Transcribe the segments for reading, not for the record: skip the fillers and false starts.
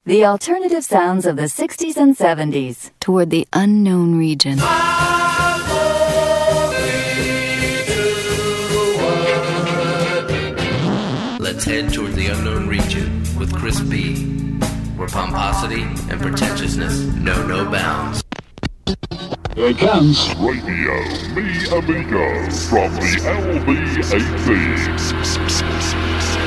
The alternative sounds of the 60s and 70s toward the unknown region. Let's head toward the unknown region with Chris B, where pomposity and pretentiousness know no bounds. Here comes Radio Me Amigo from the LB18.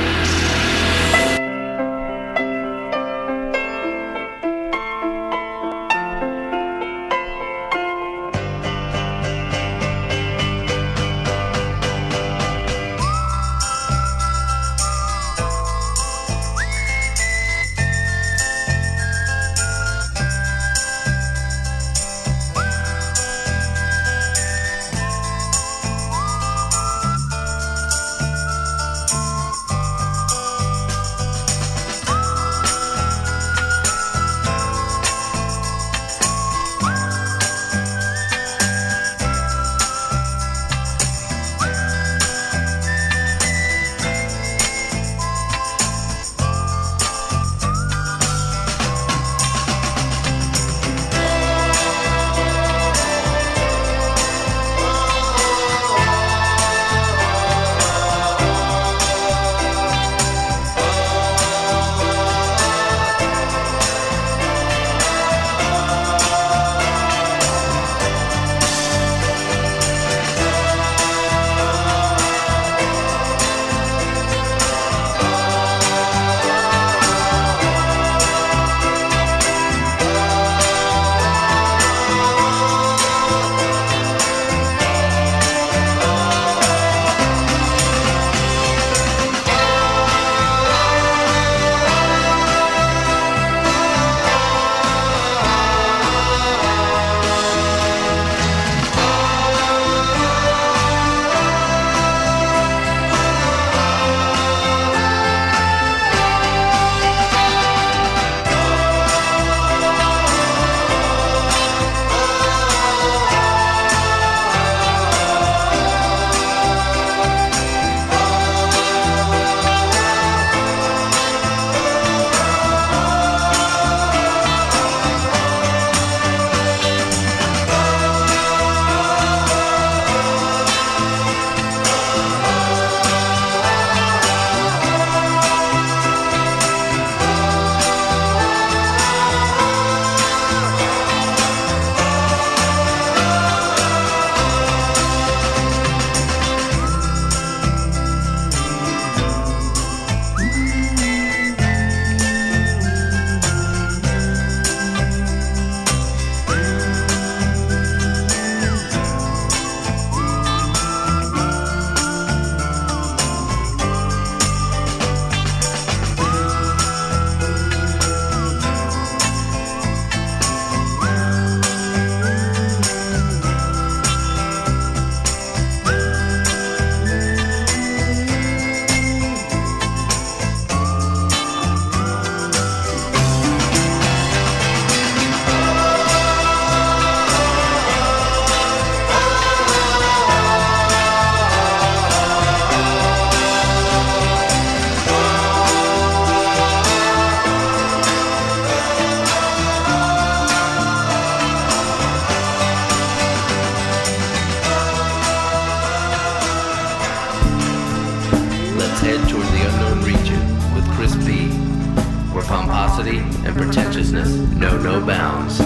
pomposity and pretentiousness know no bounds.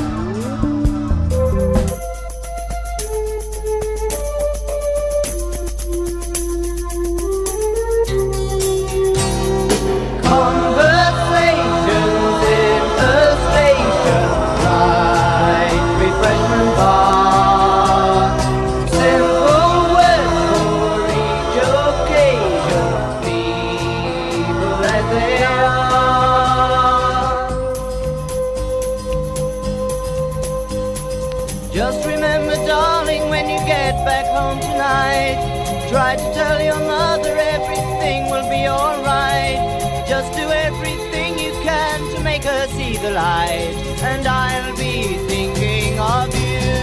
Just remember, darling, when you get back home tonight, try to tell your mother everything will be alright. Just do everything you can to make her see the light, and I'll be thinking of you.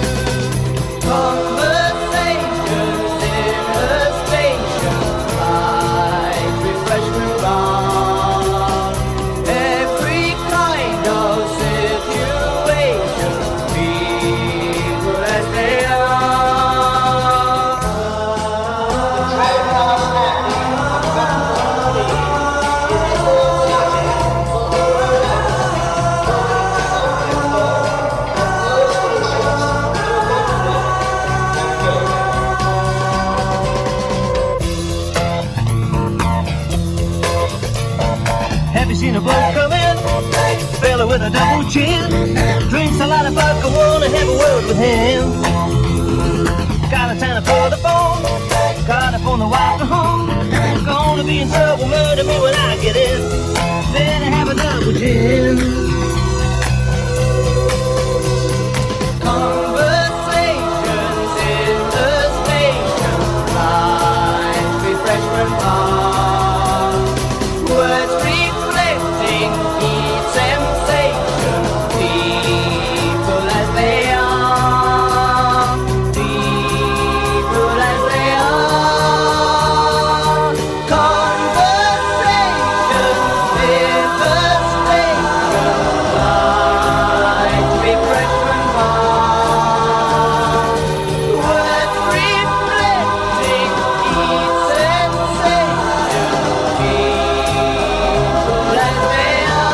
Conversations in a station, like refreshment bar. Every with a double chin. Drinks a lot of vodka, wanna have a word with him. Got a tenner for the phone, got a phone to wife at home. Gonna be in trouble, murder me when I get in. Better have a double gin. Conversations in the station line, refreshment bar. Words reflecting each sensation, people as they are, people as they are. Conversations in the station line, refreshment bar. Words reflecting each sensation, people as they are.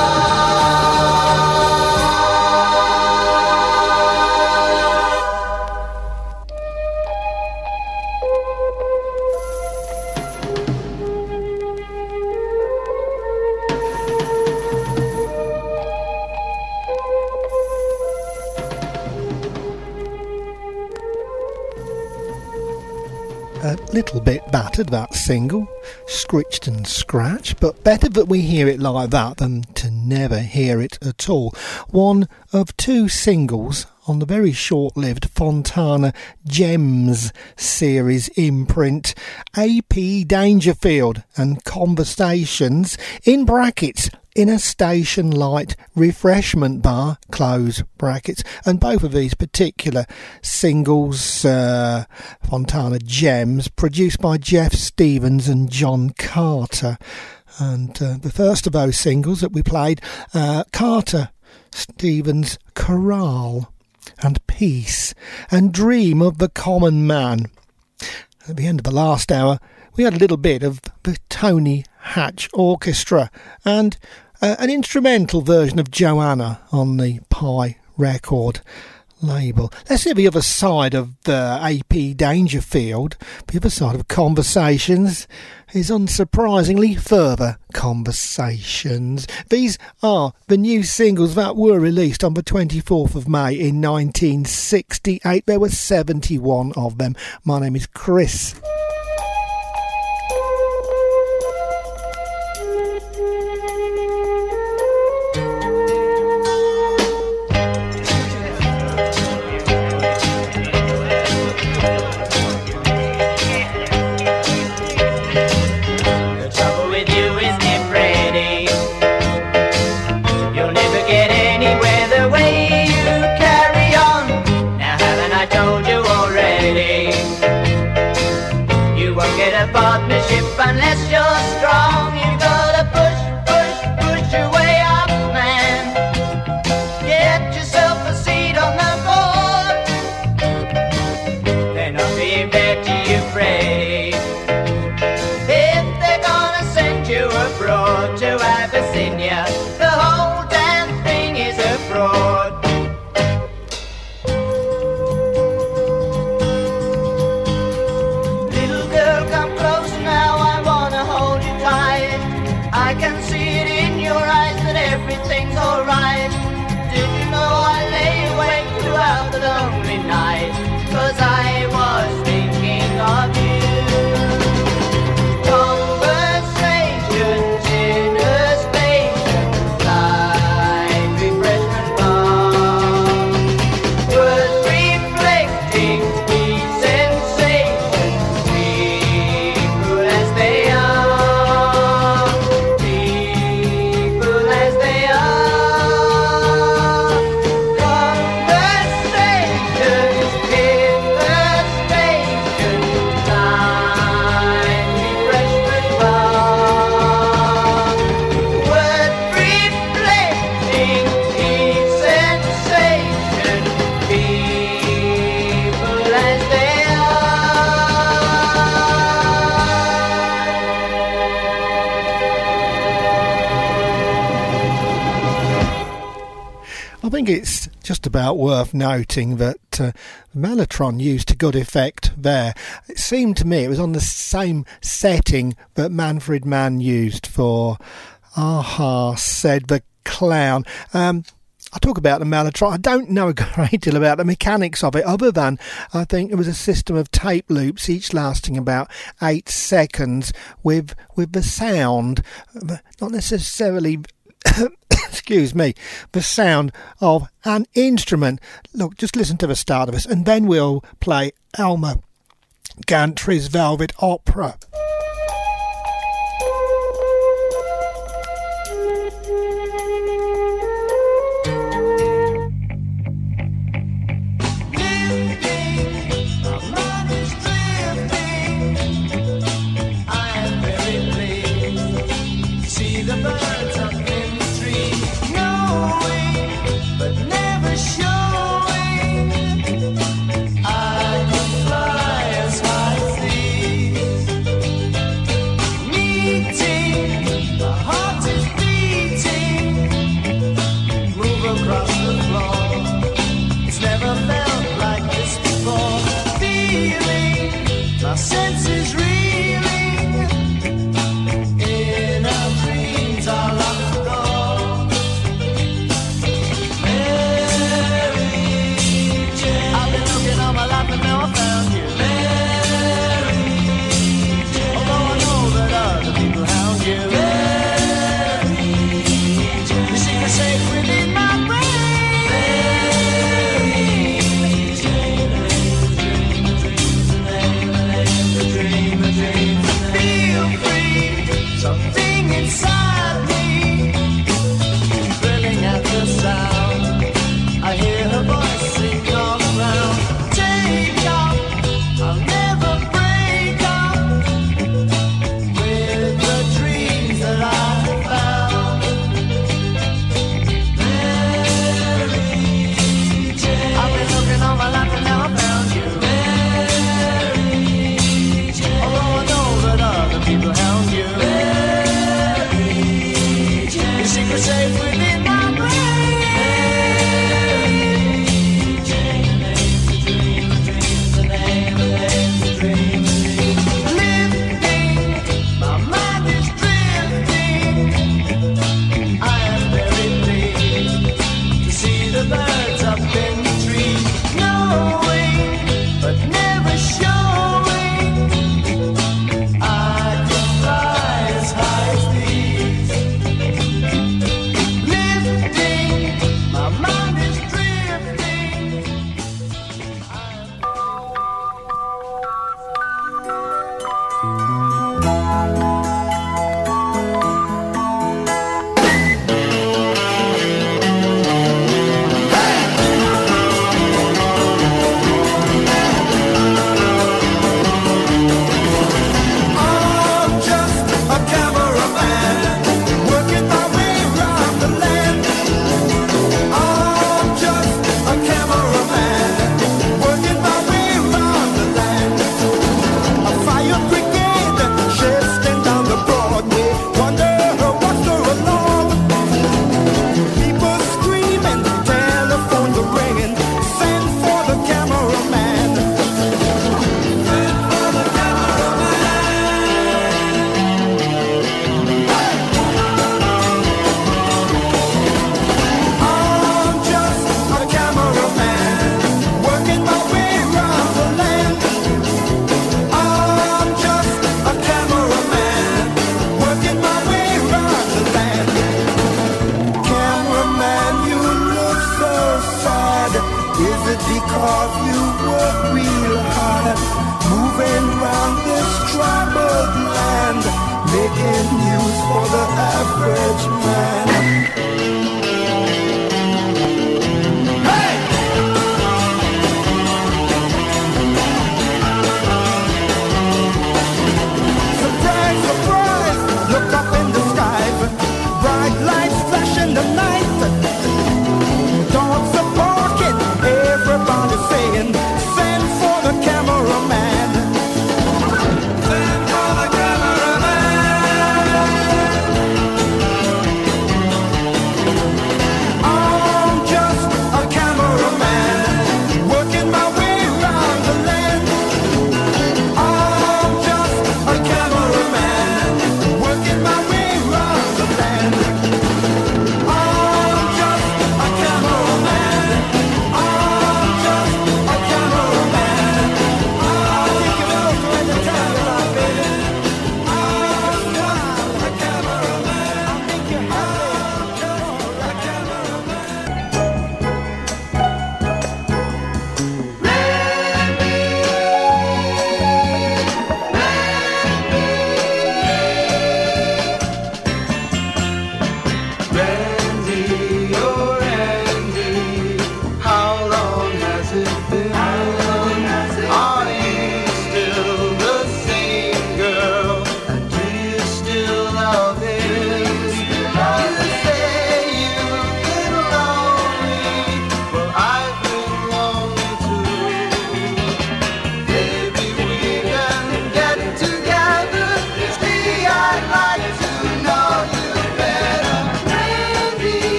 A little bit battered, that single, scritched and scratched, but better that we hear it like that than to never hear it at all. One of two singles on the very short-lived Fontana Gems series imprint, A.P. Dangerfield and Conversations, in brackets, in a station light refreshment bar, close brackets. And both of these particular singles, Fontana Gems, produced by Jeff Stevens and John Carter. And the first of those singles that we played, Carter, Stevens, Chorale and Peace and Dream of the Common Man. At the end of the last hour, we had a little bit of the Tony Hatch Orchestra and an instrumental version of Joanna on the Pie record label. Let's hear the other side of A.P. Dangerfield. The other side of Conversations is unsurprisingly Further Conversations. These are the new singles that were released on the 24th of May in 1968. There were 71 of them. My name is Chris. Partnership unless you're strong. You gotta push, push, push your way up, man. Get yourself a seat on the board. They're not being fair to you, Freddy. If they're gonna send you abroad to Abyssinia, the whole damn thing is a fraud. I can see it in your eyes that everything's alright. Did you know I lay awake throughout the lonely night? 'Cause I was thinking of you. Conversations in a station light refreshment bar. Words reflecting each sensation, people as they are. I think it's just about worth noting that Mellotron used to good effect there. It seemed to me it was on the same setting that Manfred Mann used for A-ha Said the clown. I talk about the Mellotron. I don't know a great deal about the mechanics of it, other than I think it was a system of tape loops, each lasting about 8 seconds, with the sound, not necessarily, excuse me, the sound of an instrument. Look, just listen to the start of this, and then we'll play Elmer Gantry's Velvet Opera.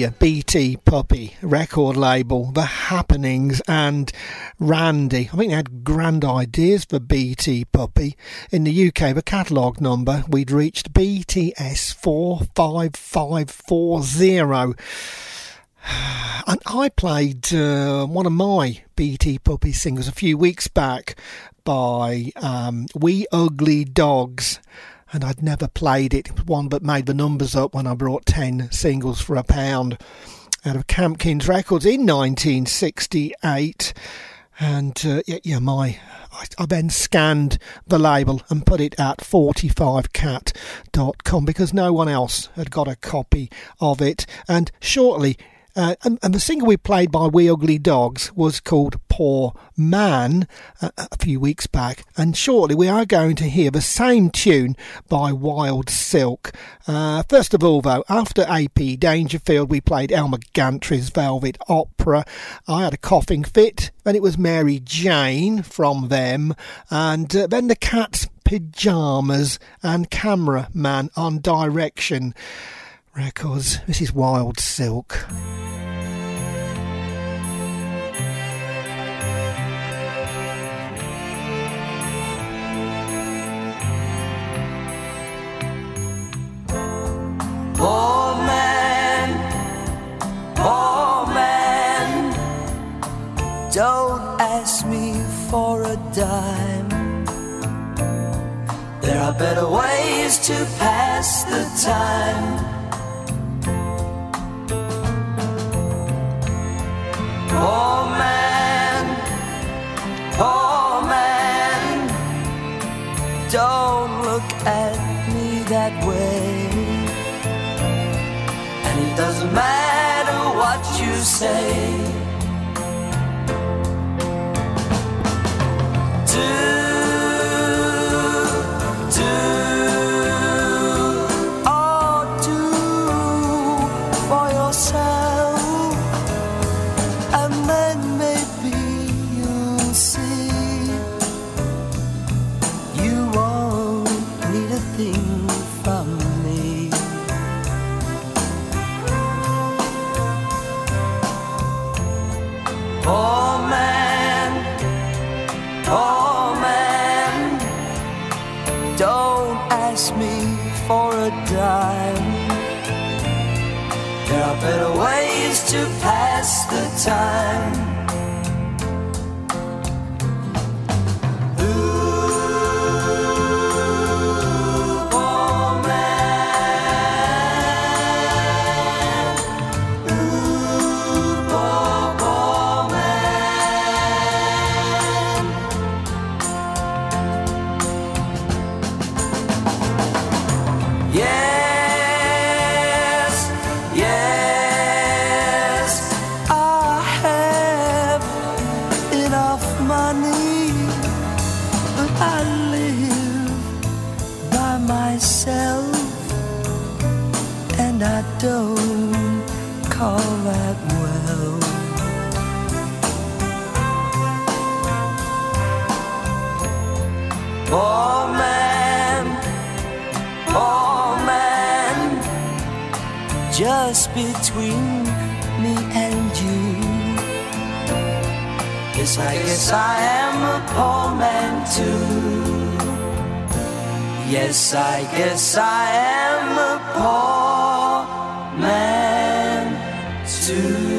the BT Puppy record label, The Happenings and Randy. I think they had grand ideas for BT Puppy. In the UK, the catalogue number, we'd reached BTS 45540. And I played one of my BT Puppy singles a few weeks back by We Ugly Dogs, and I'd never played it. It was one but made the numbers up when I brought 10 singles for £1 out of Campkins Records in 1968. And I then scanned the label and put it at 45cat.com because no one else had got a copy of it. And shortly, and the single we played by We Ugly Dogs was called Poor Man a few weeks back, and shortly we are going to hear the same tune by Wild Silk. First of all though, after AP Dangerfield we played Elmer Gantry's Velvet Opera. I had a coughing fit, then it was Mary Jane from them, and then the Cat's Pyjamas and Cameraman on Direction Records. This is Wild Silk. Poor man, don't ask me for a dime. There are better ways to pass the time. Poor man, don't look at me that way. And it doesn't matter what you say. Do for yourself, and then maybe you'll see you won't need a thing from me. Poor man, don't ask me for a dime. There are better ways to pass the time. Ooh, poor man. Ooh, poor man. Yes, I have enough money, but I live by myself, and I don't call that well. Poor man, just between me and you. Yes, I guess I am a poor man too. Yes, I guess I am a poor man too.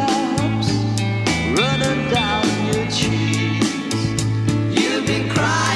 Teardrops running down your cheeks. You've been crying.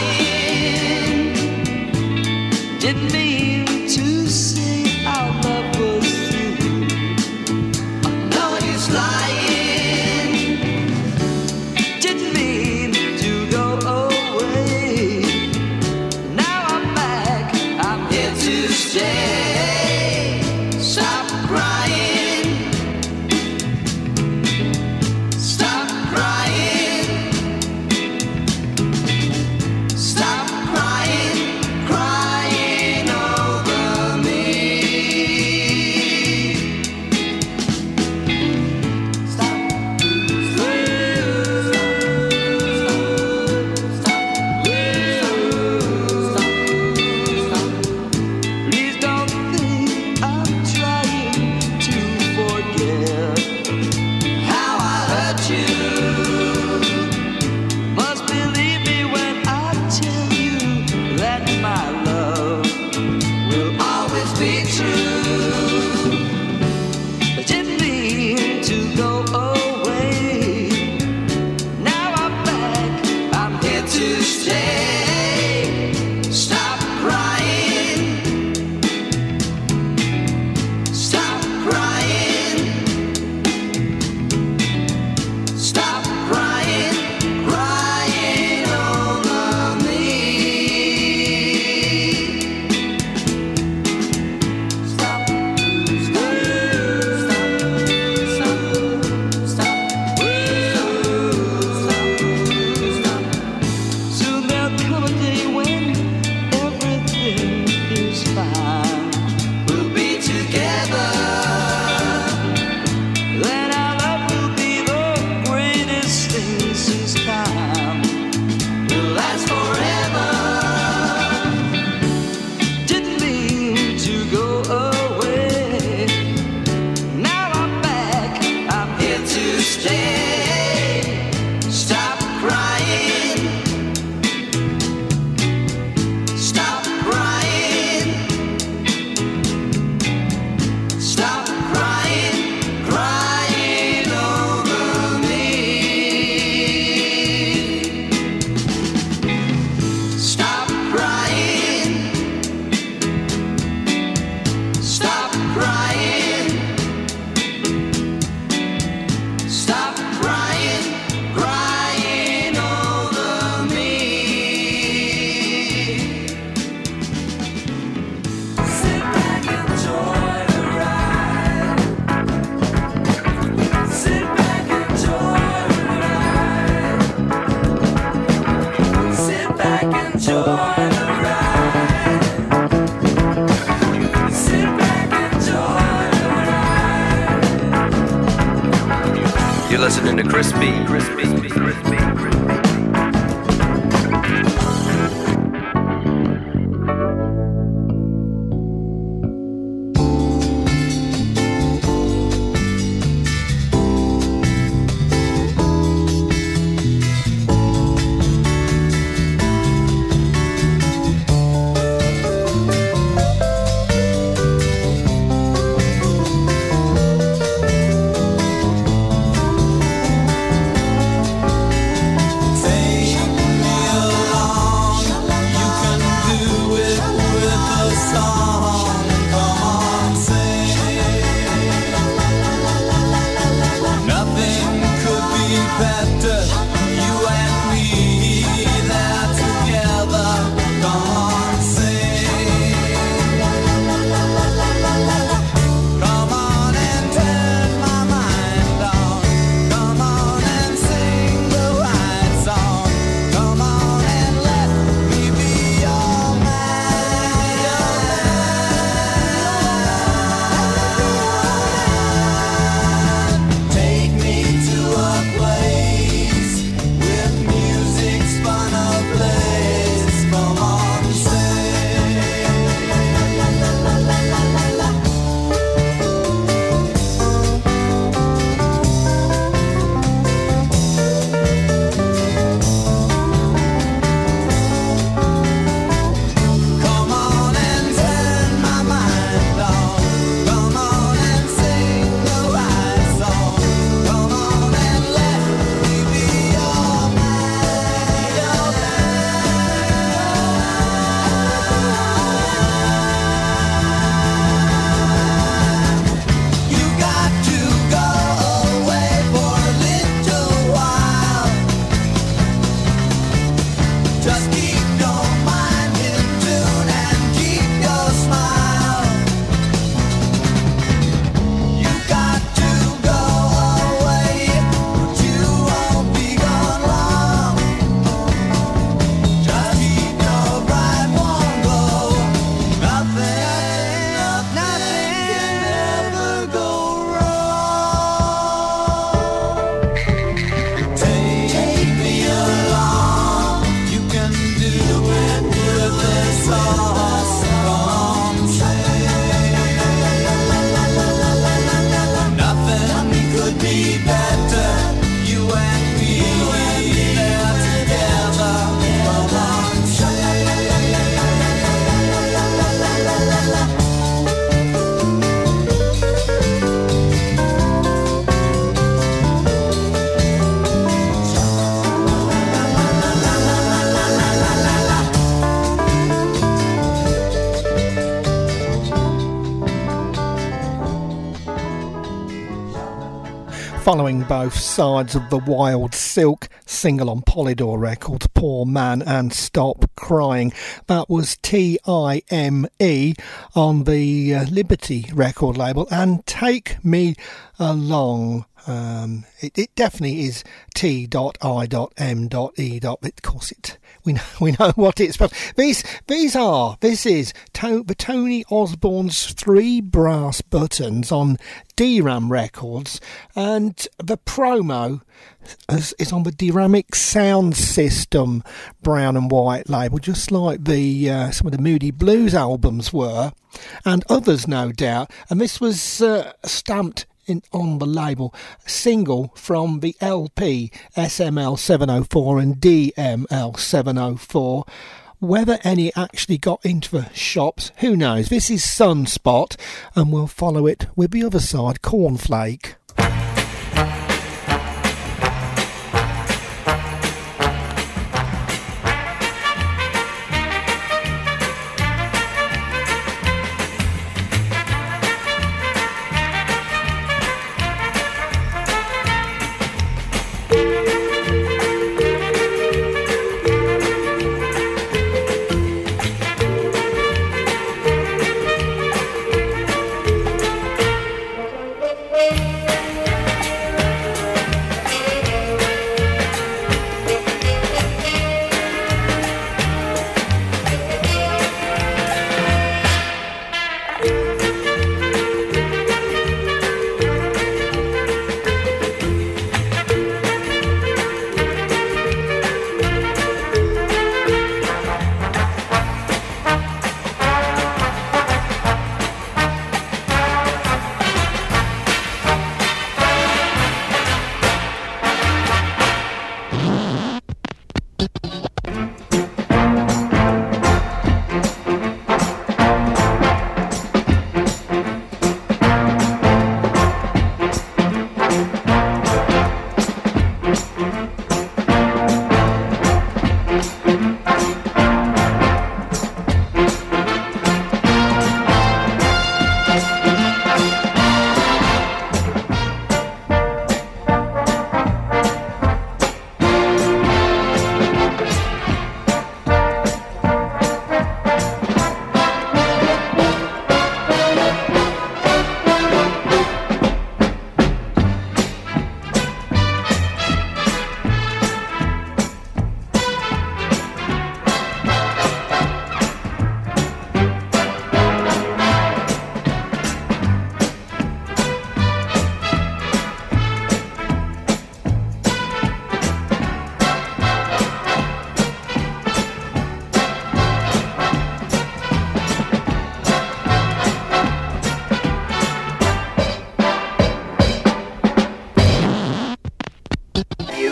listening to Chris B. Following both sides of the Wild Silk single on Polydor Records, Poor Man and Stop Crying. That was Time on the Liberty record label, and Take Me Along. It definitely is T.I.M.E. Of course, we know what it's about. This is Tony Osborne's 3 brass buttons on DRAM Records, and the promo is on the Dyramic Sound System brown and white label, just like the some of the Moody Blues albums were, and others no doubt. And this was stamped on the label, single from the LP SML 704 and DML 704. Whether any actually got into the shops, who knows? This is Sunspot, and we'll follow it with the other side, Cornflake.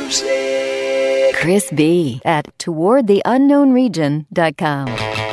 music. Chris B. at towardtheunknownregion.com.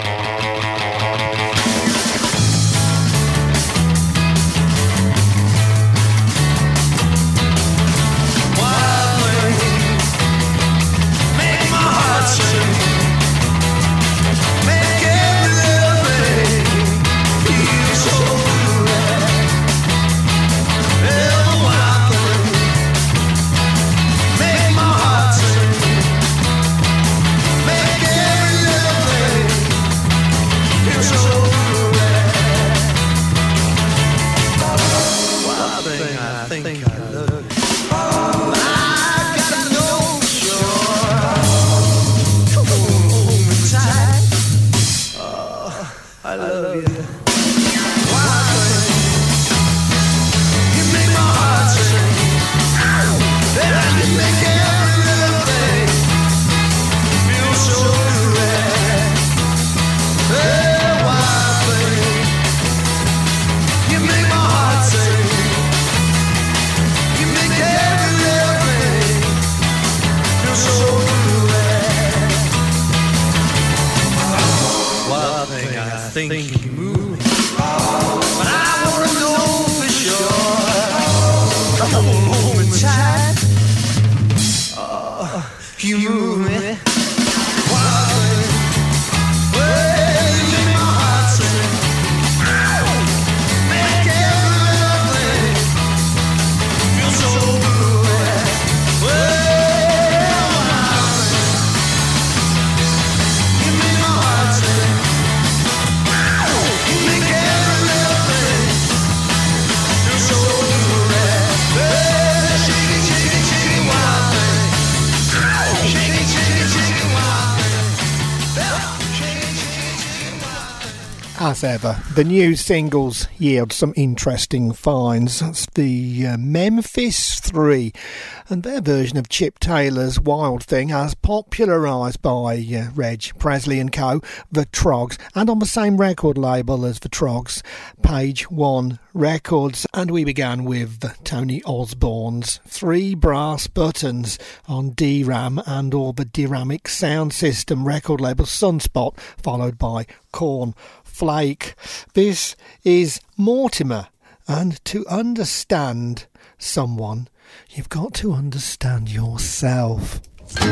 As ever, the new singles yield some interesting finds. That's the Memphis 3 and their version of Chip Taylor's Wild Thing, as popularised by Reg Presley and co, The Trogs, and on the same record label as The Trogs, Page One Records. And we began with Tony Osborne's 3 Brass Buttons on DRAM and or the Diramic Sound System record label Sunspot, followed by Corn Flake. This is Mortimer, and to understand someone, you've got to understand yourself. To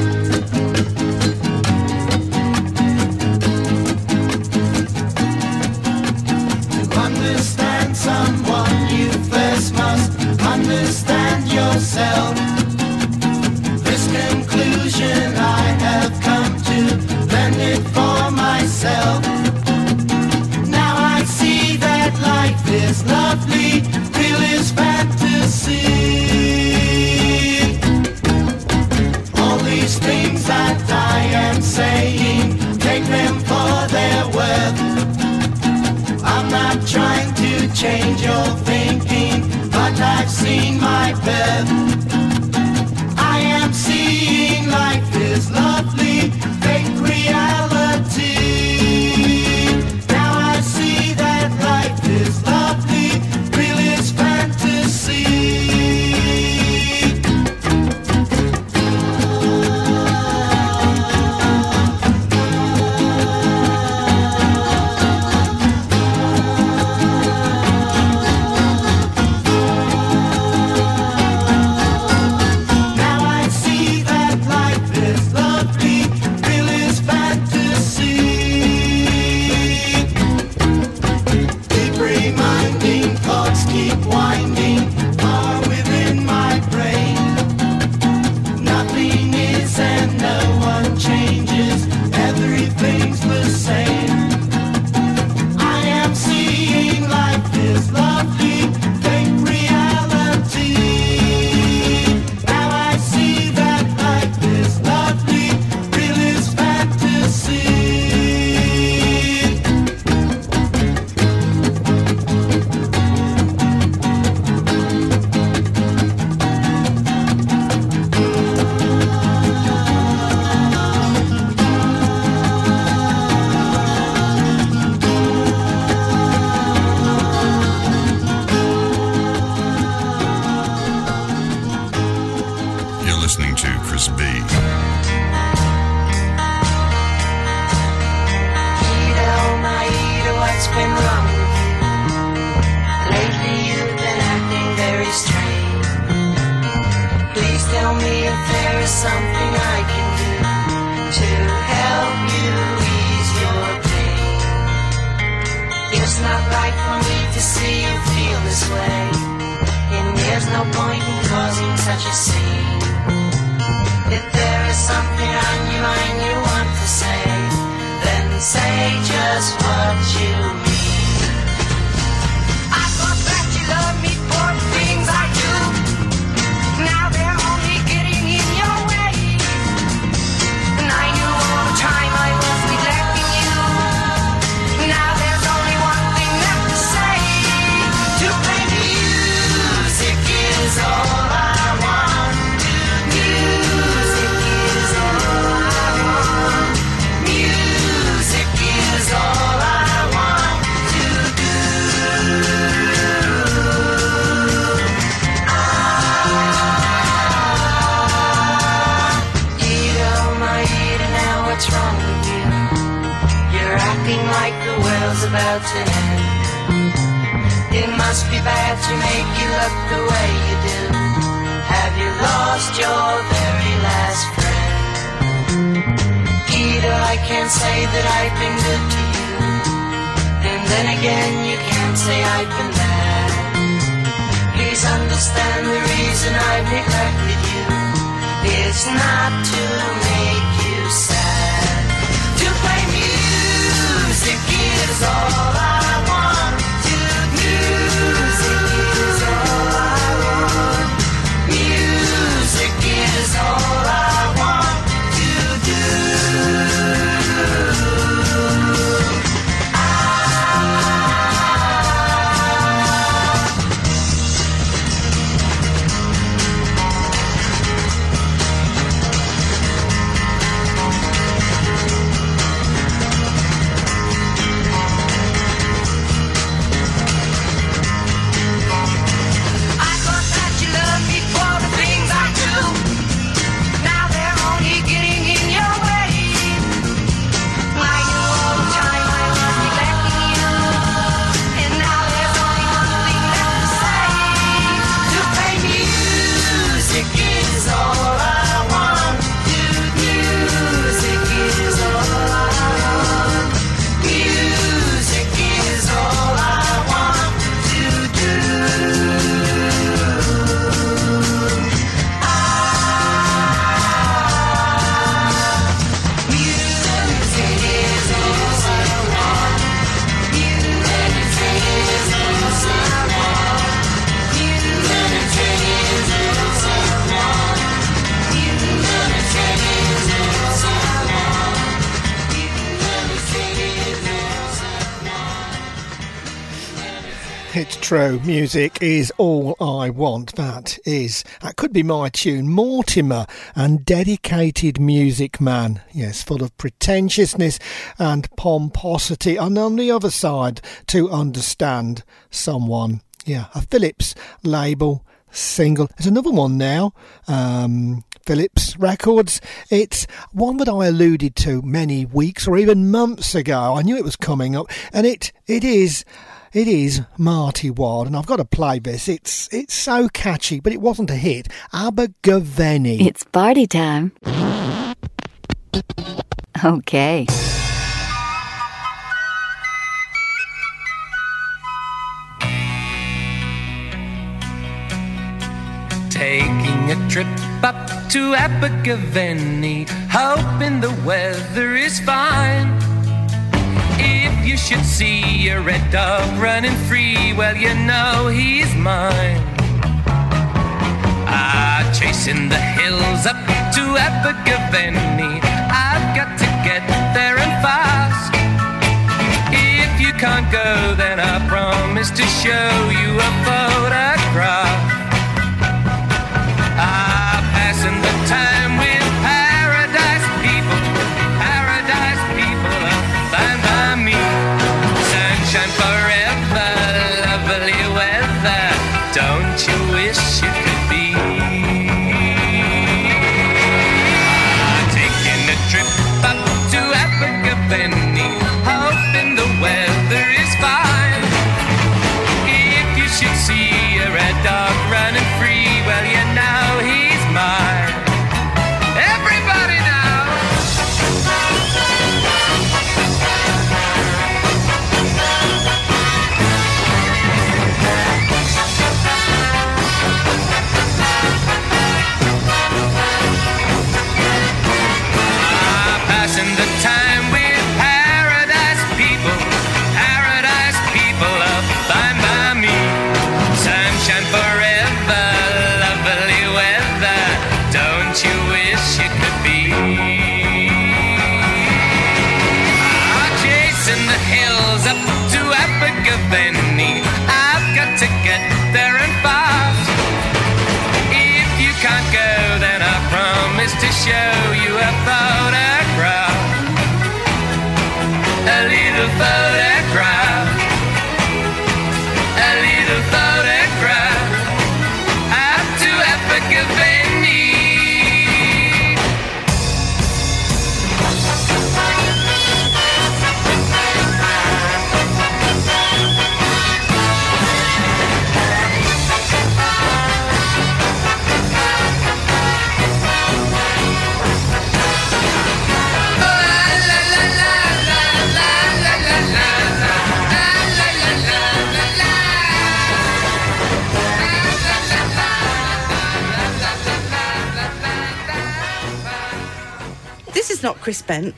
understand someone, you first must understand yourself. This conclusion I have come to, learn it for myself. See that life is lovely, real is fantasy. All these things that I am saying, take them for their worth. I'm not trying to Chris B. What's been wrong with you? Lately you've been acting very strange. Please tell me if there is something I can do to help you ease your pain. It's not right for me to see you feel this way, and there's no point in causing such a scene. If there is something on your mind you want to say, then say just what you mean. I thought that you loved me for the things I do. Now they're only getting in your way. And I knew all the time I was neglecting you. Now there's only one thing left to say. To play music is all I want. Music is all I want. Music is all I want to do. Ida, my Ida, now what's wrong with you? You're acting like the world's about to end. It must be bad to make you look the way you do. Have you lost your very last friend? Ida, I can't say that I've been good to you, and then again you can't say I've been bad. Please understand the reason I've neglected you is not to make you sad. To play music is all I want. To music is all I want. Music is all I want to do. I thought that you loved me for the things I do. Now they're only getting in your way. I knew all the time I was neglecting you, and now there's only one thing left to say. To play music is all I want. To music is all I want. Music is all I want to do. It's true, music is all I want. That could be my tune. Mortimer and Dedicated Music Man. Yes, full of pretentiousness and pomposity. And on the other side, to understand someone. Yeah, a Philips label single. There's another one now. Philips Records. It's one that I alluded to many weeks or even months ago. I knew it was coming up, and it is Marty Wilde, and I've got to play this. It's so catchy, but it wasn't a hit. Abergavenny. It's party time. Okay. Taking a trip up to Abergavenny, hoping the weather is fine. If you should see a red dog running free, well, you know he's mine. Chasing the hills up to Abergavenny, I've got to get there and fast. If you can't go, then I promise to show you a photograph. Passing the time with paradise people fine by me. Sunshine forever, lovely weather, don't you wish you could be? red dog running free, well, you know he's mine. Everybody now. Passing the time with paradise people up fine by me. Sunshine forever, lovely weather, don't you wish you could be? Chasing the hills up to Abergavenny, I've got to get there and fast. If you can't go, then I promise to show you a photograph. A little photograph. A little photograph. Up to Abergavenny. This is not Chris Bent.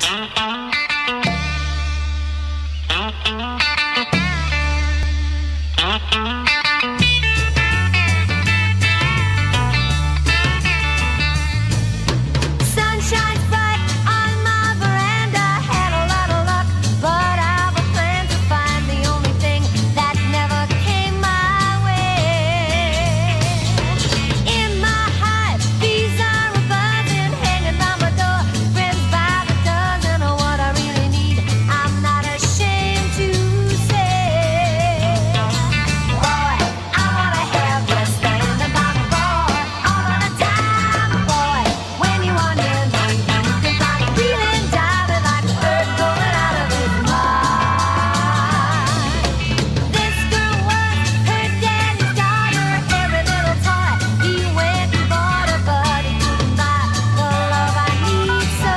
Sunshine's bright on my veranda. Had a lot of luck, but I have a plan to find the only thing that never came my way. In my hive, bees are a-buzzing, hanging by my door. Friends by the dozen are what I really need. I'm not ashamed to say. Boy, I wanna have you standing by my door all of the time. Boy, when you are near me, you can find me reeling, diving like a bird going out of his mind. This girl was her daddy's daughter. Every little toy he went and bought her, but he couldn't buy the love I need so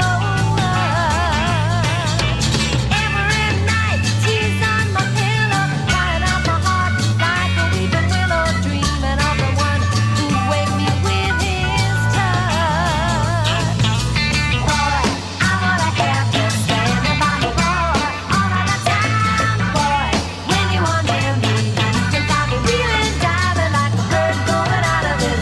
much. Every night she's on my pillow, crying out my heart like a weeping willow, dreaming of the one who'd wake me with his touch. Boy, I wanna have you standing by my door all of the time. Boy, when you are near me, you can find me reeling, diving like a bird going out of his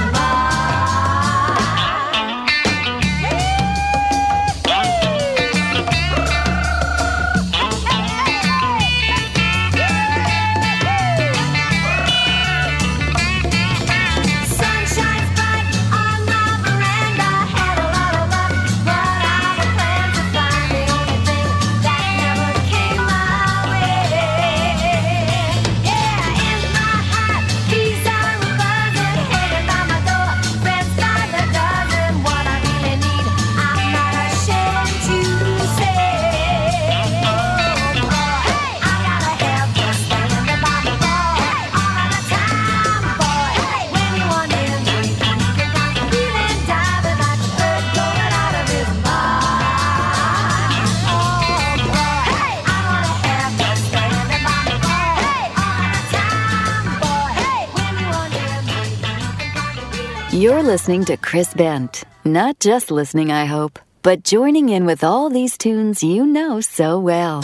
Sunshine's bright on my veranda. Had a lot of luck, but I have a plan to find the only thing that never came my way. Yeah, in my hive, bees are a-buzzing, hanging by my door. Friends by the dozen, what I really need, I'm not ashamed to say. Oh, boy, I gotta have you standing by my door all of the time. Boy, when you are near me, you can find me reeling, diving like a bird going out of his mind. Oh, boy, I wanna have you standing by my door all of the time. Boy, when you are near me, you can find me reeling. You're listening to Chris Bent. Not just listening, I hope, but joining in with all these tunes you know so well.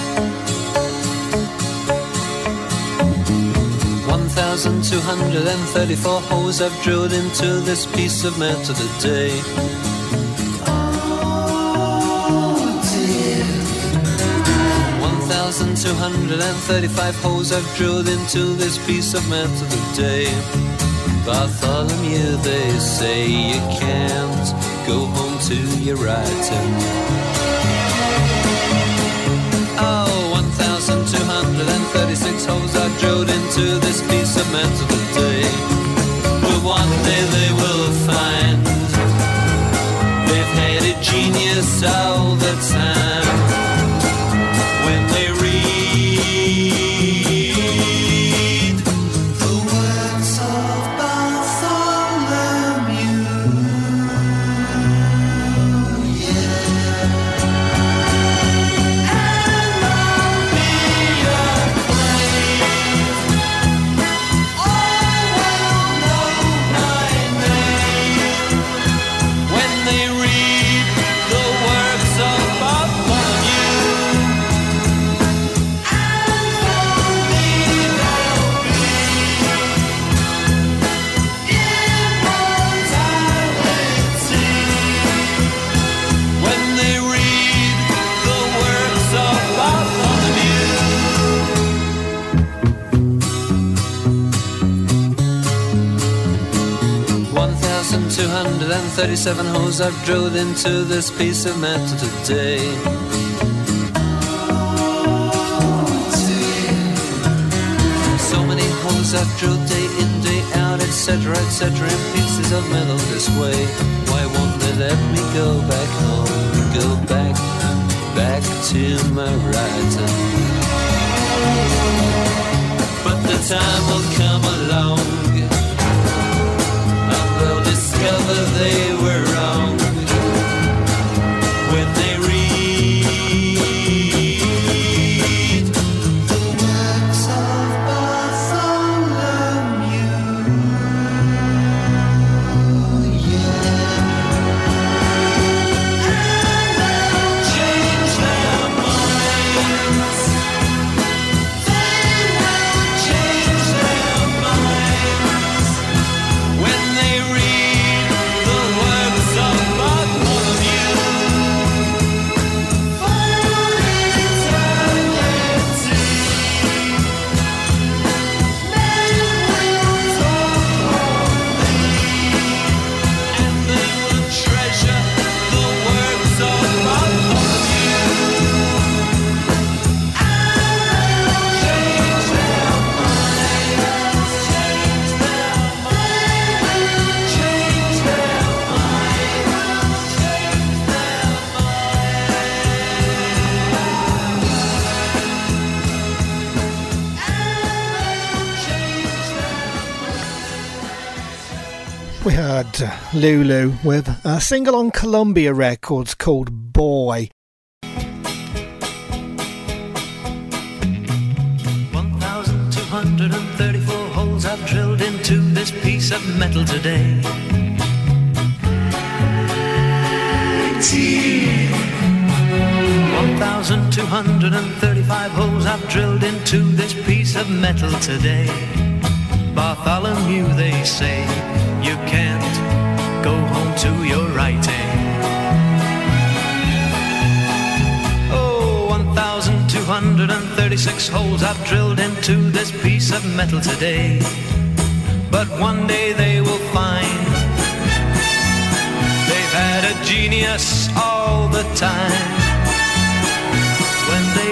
1,234 holes I've drilled into this piece of metal today. Oh dear. 1,235 holes I've drilled into this piece of metal today. Bartholomew, they say you can't go home to your writing. Oh, 1,236 holes I drilled into this piece of metal today. But one day they will find they've had a genius all the time. When they read the words of 1,237 holes I've drilled into this piece of metal today. So many holes I've drilled day in, day out, etc., etc., in pieces of metal this way. Why won't they let me go back home, go back to my writing? But the time will come along and they'll discover they were wrong when they read the works of Bartholomew. Change their minds. When they read the works of Bartholomew for eternity, men will talk only, and they will treasure the works of Bartholomew, and they'll change their minds, change their minds. Change their minds, change their We heard Lulu with a single on Columbia Records called Boy. 1,234 holes I've drilled into this piece of metal today. 1,235 holes I've drilled into this piece of metal today. Bartholomew, they say, you can't go home to your writing. Oh, 1,236 holes I've drilled into this piece of metal today. But one day they will find they've had a genius all the time. When they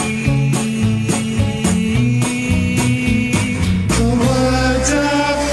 read the words of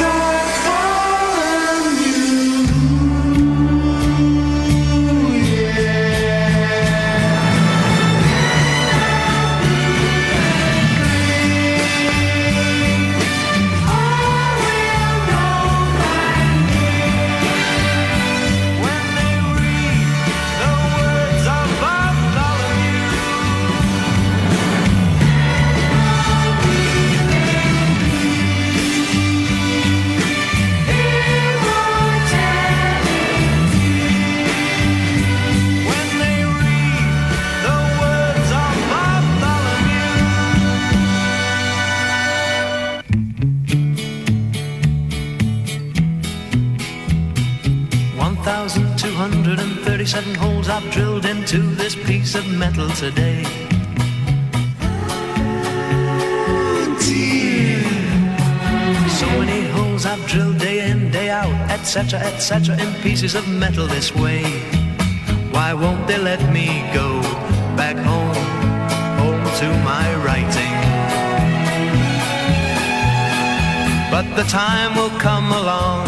seven holes I've drilled into this piece of metal today. So many holes I've drilled day in, day out, etc., etc., in pieces of metal this way. Why won't they let me go back home, home to my writing? But the time will come along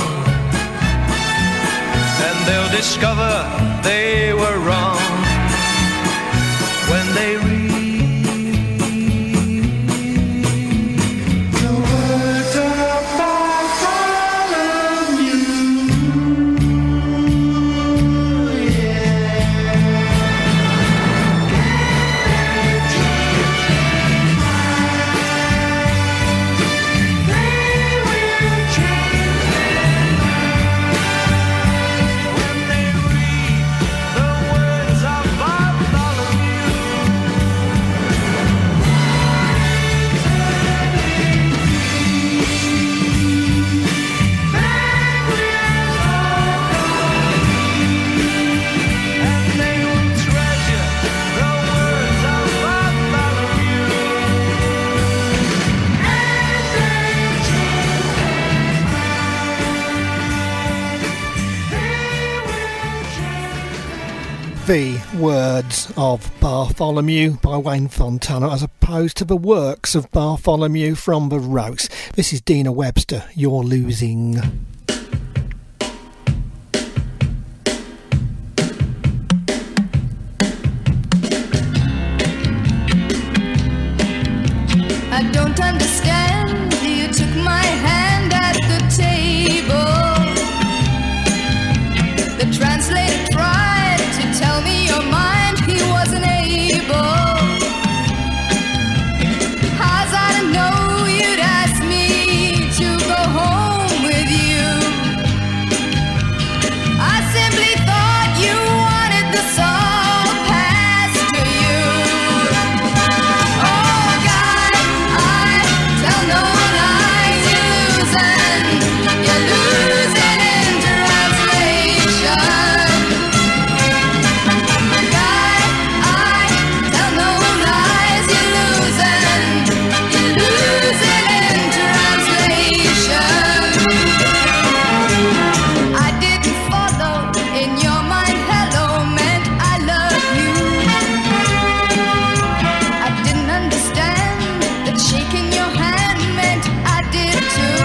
and they'll discover they were wrong when they read the words of Bartholomew. When they read the words the words of Bartholomew by Wayne Fontana as opposed to the works of Bartholomew from the Roaks. This is Dina Webster, You're Losing. I don't understand. You took my hand at the table. The translator tried to tell me your mind. He wasn't able. How's I to know you'd ask me to go home with you? I simply thought you wanted the song passed to you. Oh God, I tell no lies. You're losing in translation. God, I tell no lies. You're losing in translation. I didn't follow in your mind. Hello meant I love you. I didn't understand that shaking your hand meant I did too.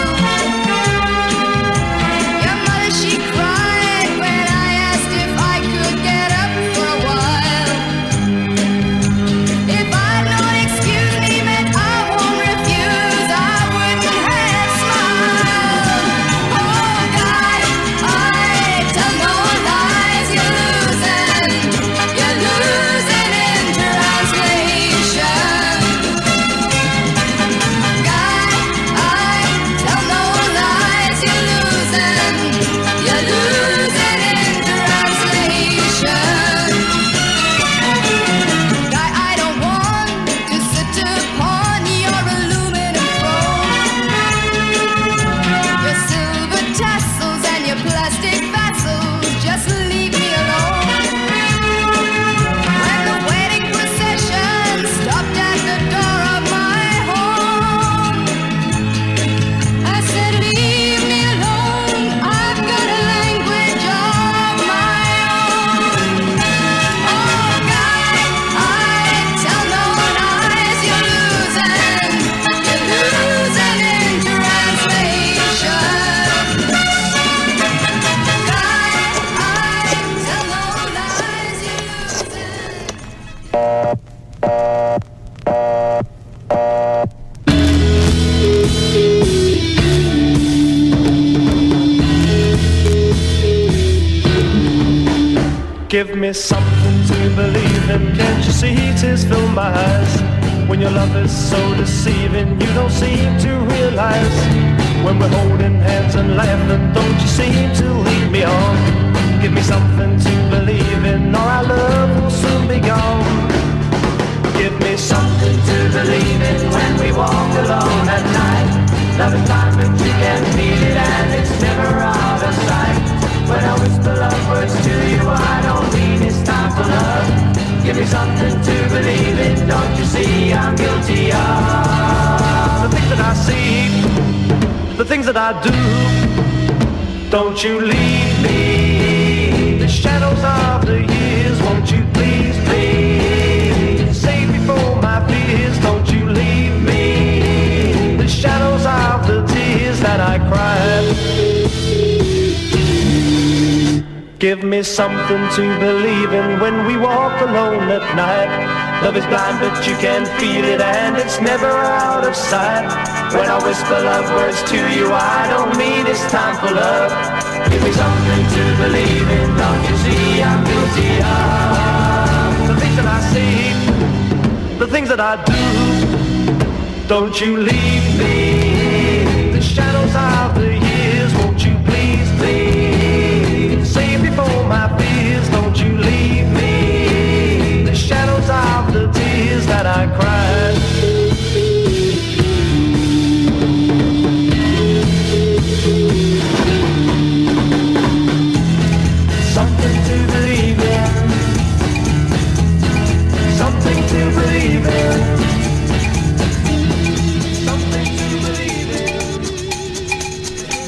Your mother, she cried when I asked if I could get up for a while. If I'd known excuse me meant I won't refuse, I wouldn't have smiled. Oh God, I tell no lies. You're losing in translation. God, I tell no lies. You're losing in translation. Guy, I don't want to sit upon your aluminum throne. Your silver tassels and your plastic vassals, just leave me alone. When the wedding procession stopped at the door of my home, I said, leave me alone. I've got a language of my own. Oh God, I tell no lies. You're losing in translation. God, I tell no lies. You're losing. Give me something to believe in. Can't you see tears fill my eyes? When your love is so deceiving, you don't seem to realize. When we're holding hands and laughing, don't you seem to lead me on? Give me something to believe in, or our love will soon be gone. Give me something to believe in when we walk alone at night. Love is blind but you can feel it and it's never out of sight. When I whisper love words to you, I don't mean it's time for love. Give me something to believe in, don't you see I'm guilty of the things that I see, the things that I do. Don't you leave me, the shadows of the years, won't you please, please save me from my fears. Don't you leave me, the shadows of the tears that I cried. Give me something to believe in when we walk alone at night. Love is blind but you can feel it and it's never out of sight. When I whisper love words to you, I don't mean it's time for love. Give me something to believe in, don't you see I'm guilty of the things that I see, the things that I do. Don't you leave me, the shadows of the years, won't you please, please save me from my fears. Don't you leave me, the shadows of the tears that I cried. Something to believe in, something to believe in, something to believe in.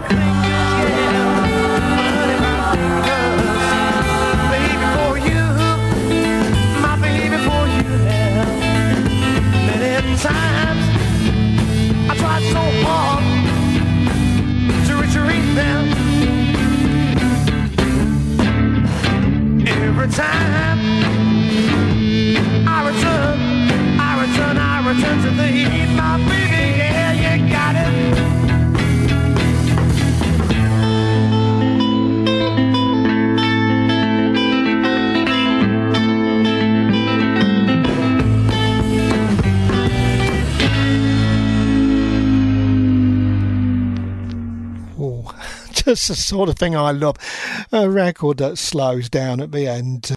Times I tried so hard to retrieve them. Every time I return to the heat, my baby, yeah, you got it. Just the sort of thing I love. A record that slows down at the end.